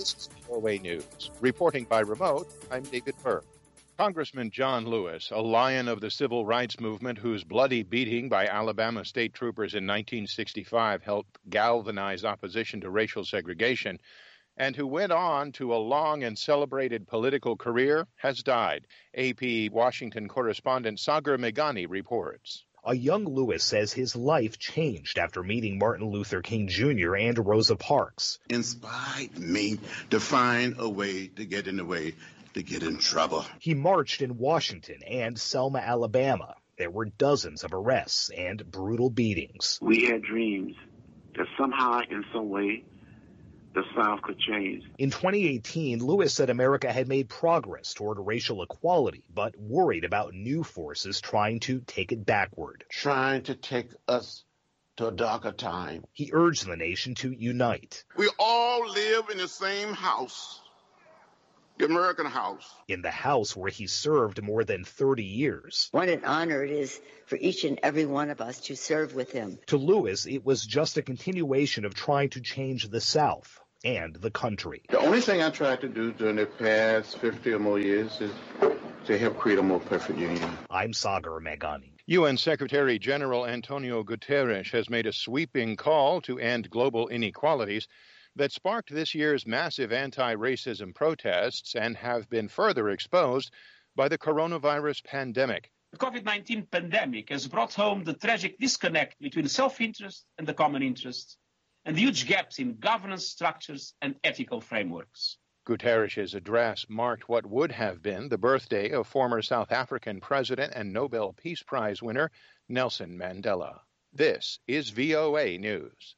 This is VOA News. Reporting by remote, I'm David Burke. Congressman John Lewis, a lion of the civil rights movement whose bloody beating by Alabama state troopers in 1965 helped galvanize opposition to racial segregation, and who went on to a long and celebrated political career, has died. AP Washington correspondent Sagar Meghani reports. A young Lewis says his life changed after meeting Martin Luther King Jr. and Rosa Parks. Inspired me to find a way to get in the way, to get in trouble. He marched in Washington and Selma, Alabama. There were dozens of arrests and brutal beatings. We had dreams that somehow, in some way, the South could change. In 2018, Lewis said America had made progress toward racial equality, but worried about new forces trying to take it backward. Trying to take us to a darker time. He urged the nation to unite. We all live in the same house, the American house. In the house where he served more than 30 years. What an honor it is for each and every one of us to serve with him. To Lewis, it was just a continuation of trying to change the South and the country. The only thing I tried to do during the past 50 or more years is to help create a more perfect union. I'm Sagar Meghani. UN Secretary General Antonio Guterres has made a sweeping call to end global inequalities that sparked this year's massive anti-racism protests and have been further exposed by the coronavirus pandemic. The COVID-19 pandemic has brought home the tragic disconnect between self-interest and the common interest, and the huge gaps in governance structures and ethical frameworks. Guterres' address marked what would have been the birthday of former South African President and Nobel Peace Prize winner Nelson Mandela. This is VOA News.